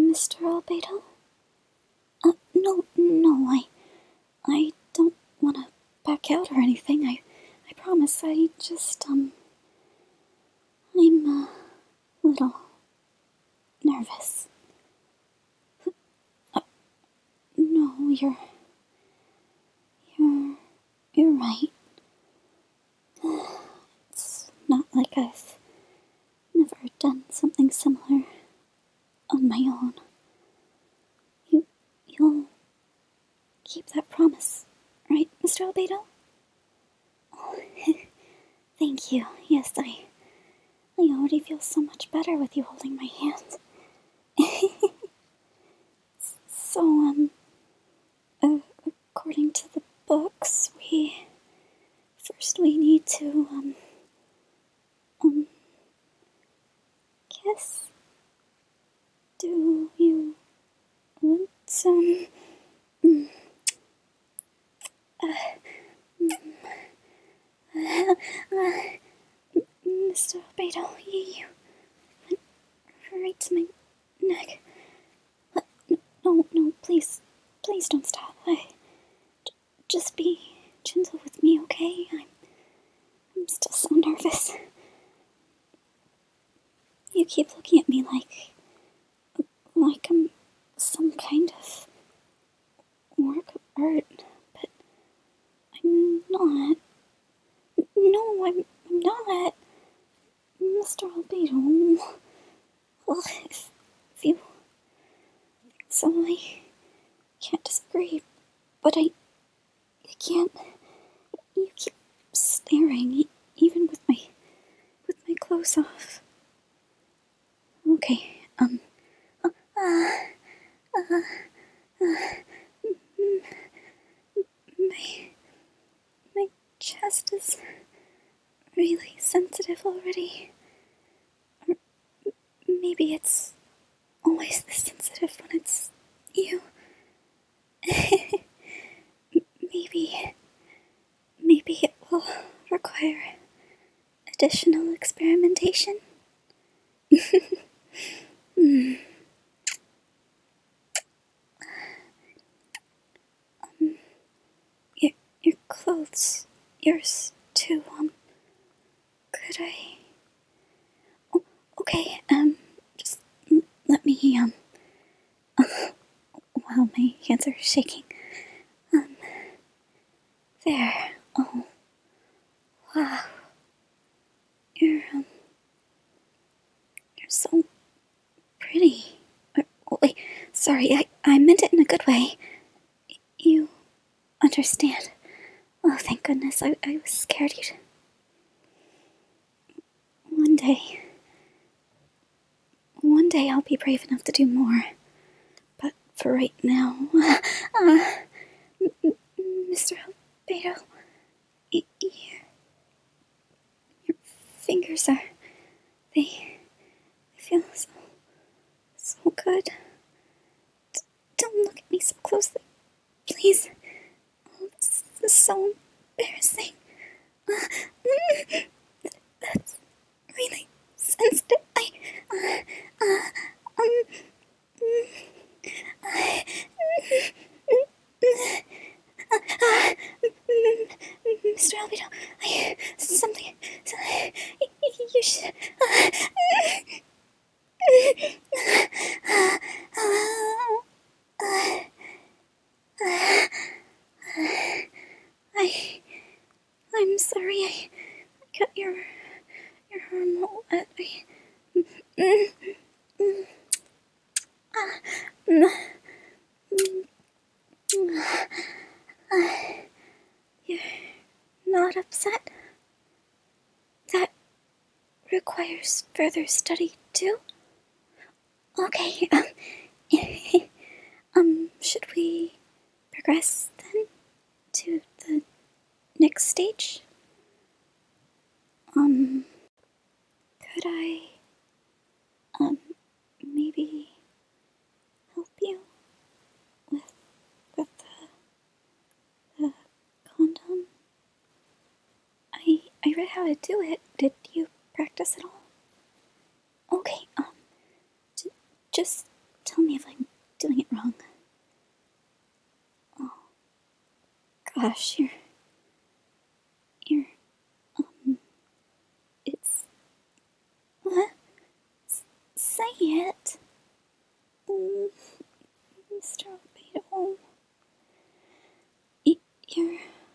Mr. Albedo? No, I don't want to back out or anything. I promise. I'm a little nervous. No, you're right. It's not like I've never done something similar on my own. You'll keep that promise, right, Mr. Albedo? Oh, thank you. Yes, I already feel so much better with you holding my hand. So, according to the books, we need to, kiss. Do you want some, Mr. Albedo, you went right to my neck. No, please don't stop. Just be gentle with me, okay? I'm still so nervous. You keep looking at me like I'm some kind of work of art, but I'm not. No, I'm not. Mr. Albedo. Well, if you think so, I can't disagree, but I can't. You keep staring, even with my clothes off. Okay, my chest is really sensitive already. Or maybe it's always this sensitive when it's you. Maybe it will require additional experimentation. Your clothes, yours too. Could I? Oh, okay. Just let me. Wow, my hands are shaking. There. Oh, wow. You're so pretty. Oh, wait, sorry, I meant it in a good way. You understand. Oh, thank goodness, I was scared you'd... One day I'll be brave enough to do more. But for right now, Mr. Albedo, your fingers they feel so good. Don't look at me so closely, please. Oh, this is so embarrassing. That's really sensitive. Mr. Albedo, something, you should, I'm sorry, I got your arm all wet. You're not upset? That requires further study, too? Okay, should we progress, then, to the next stage? Could I, maybe help you with the condom? I read how to do it. Did you practice at all? Okay, just tell me if I'm doing it wrong. Oh, gosh, you're, it's, what? Say it. Mr. Albedo. Your,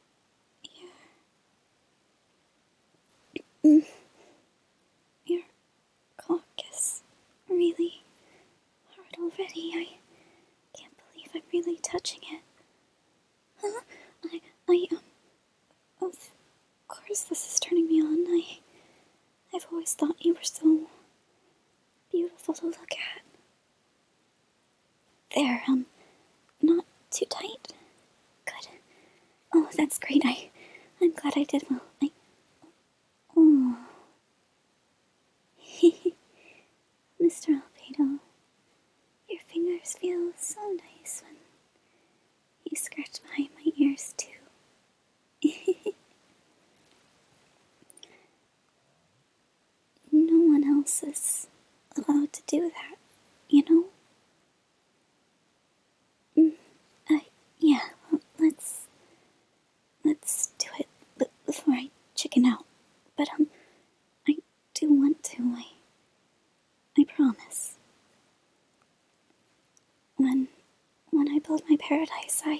your cock is really hard already. I can't believe I'm really touching it. Huh? Of course this is turning me on. I've always thought you were so beautiful to look at. There, not too tight. Good. Oh, that's great. I'm glad I did well. Oh. Mr. Albedo, your fingers feel so nice when you scratch behind my ears, too. No one else is allowed to do that, you know? Yeah, well, let's do it before I chicken out. But, I do want to, I promise. When I build my paradise, I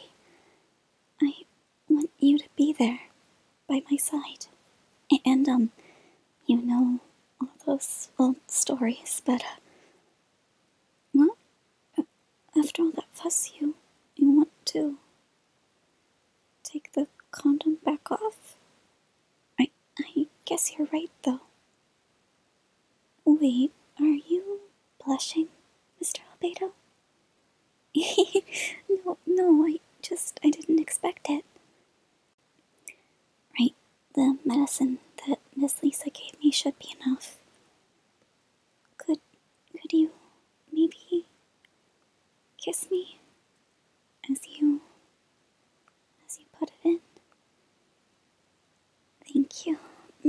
want you to be there, by my side. And, you know all those old stories, but, well, after all that fuss, you want to take the condom back off? I guess you're right, though. Wait, are you blushing, Mr. Albedo? No, I didn't expect it. Right, the medicine that Miss Lisa gave me should be enough. Could you maybe kiss me as you put it in? Thank you.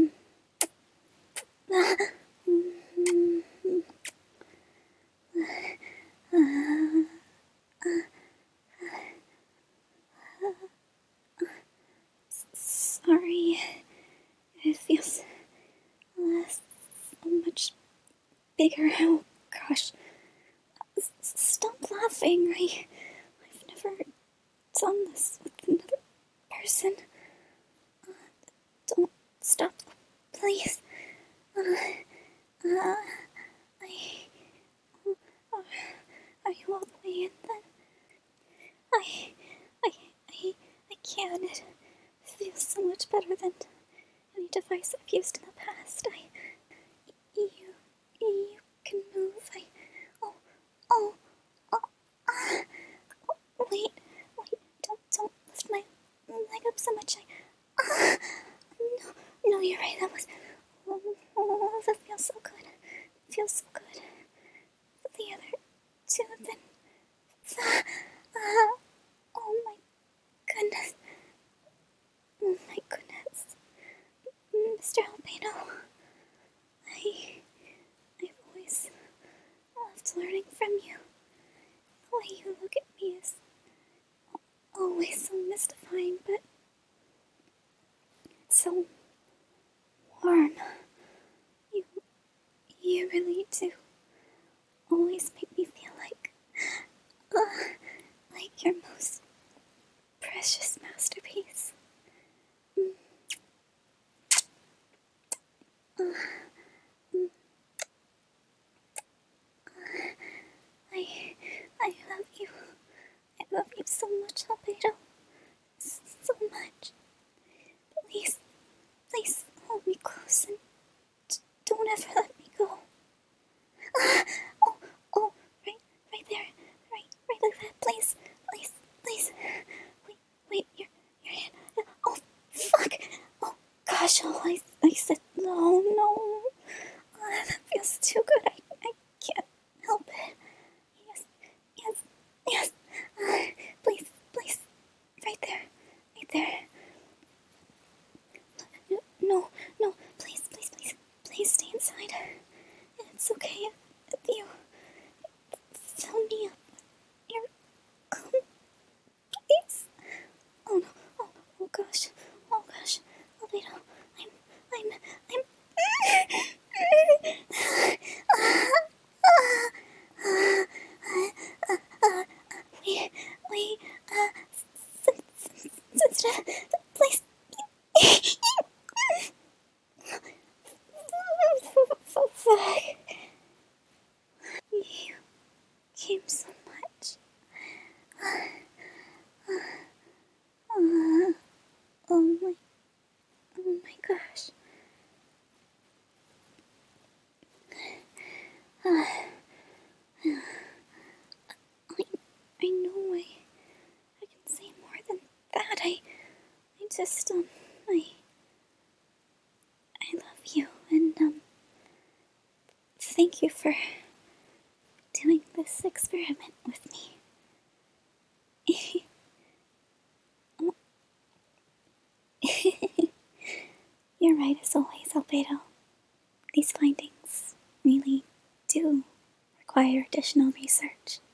Sorry, it feels so much bigger. Oh gosh, stop laughing. I've never done this with another person. Don't stop, please. I, are you all the way in then? I can't. It feels so much better than any device I've used in the past. You can move. Oh, oh, oh, wait, don't lift my leg up so much. No, you're right. That feels so good. It feels so good. But the other two, then, oh my goodness. Oh my goodness. Mr. Albedo, I've always loved learning from you. The way you look at me is always so mystifying, but it's so warm. You really do always make me feel like your most precious masterpiece. I love you. I love you so much, Albedo. So much. Please hold me close and don't ever let me go. Oh, right there. Right like that. Please. Wait, your hand. Oh, fuck. Oh, gosh, I said no. That feels too good. I can't help it. Yes. Please. Right there. No, please stay inside. It's okay if you feel me First, I love you, and, thank you for doing this experiment with me. You're right as always, Albedo. These findings really do require additional research.